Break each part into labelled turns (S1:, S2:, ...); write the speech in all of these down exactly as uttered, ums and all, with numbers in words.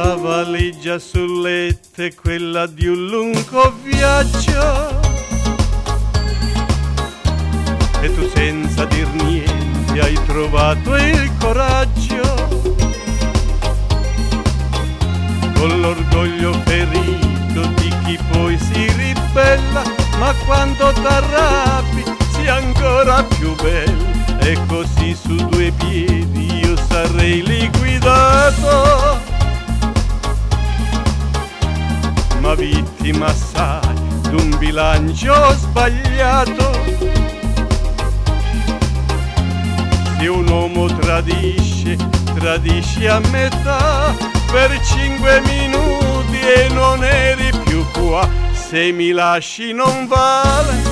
S1: La valigia sul letto è quella di un lungo viaggio e tu senza dir niente hai trovato il coraggio, con l'orgoglio ferito di chi poi si ribella, ma quando t'arrabbi sei ancora più bella. E così su due piedi io sarei liquidato, ma vittima sai d'un bilancio sbagliato. Se un uomo tradisce, tradisce a metà, per cinque minuti e non eri più qua. Se mi lasci non vale,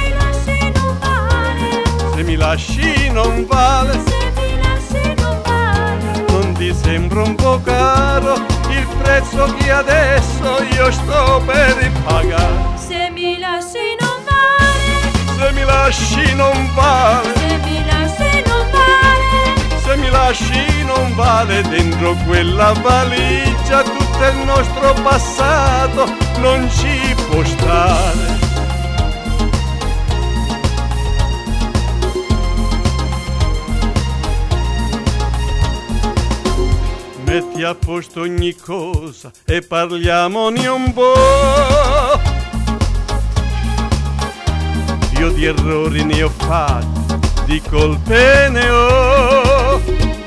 S1: se mi lasci non vale,
S2: se mi lasci non vale.
S1: Non ti sembra un po' caro il prezzo che adesso io sto per pagare?
S2: Se mi lasci non vale,
S1: Se mi lasci non vale,
S2: se mi lasci non vale.
S1: se mi lasci non vale. Dentro quella valigia tutto il nostro passato non ci può stare. Metti a posto ogni cosa e parliamone un po'. Io di errori ne ho fatti, di colpe ne ho,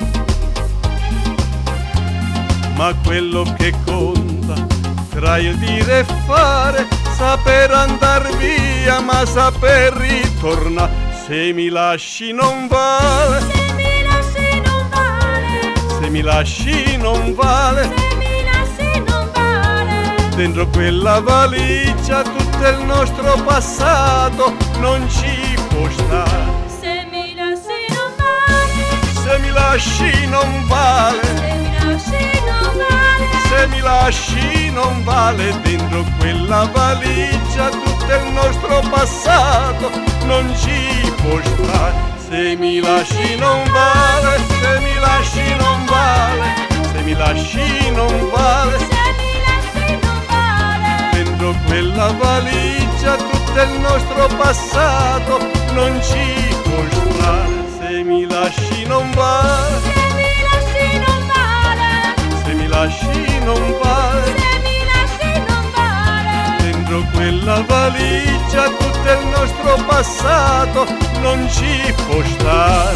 S1: ma quello che conta tra il dire e fare, saper andar via ma saper ritornare. Se mi lasci non vale,
S2: Se mi lasci non vale,
S1: se mi lasci non vale.
S2: se mi lasci non vale.
S1: Dentro quella valigia tutto il nostro passato non ci può stare.
S2: Se mi lasci non vale,
S1: Se mi lasci non vale,
S2: se mi lasci non vale.
S1: se mi lasci non vale. Dentro quella valigia tutto il nostro passato non ci può stare. Se mi lasci non vale, se mi lasci non vale, se mi lasci non vale.
S2: Se mi lasci non vale,
S1: Dentro quella valigia tutto il nostro passato non ci può stare. Se mi lasci non vale,
S2: se mi lasci non vale,
S1: se mi lasci non vale.
S2: se mi lasci non vale.
S1: Dentro quella valigia tutto il nostro passato non ci può stare.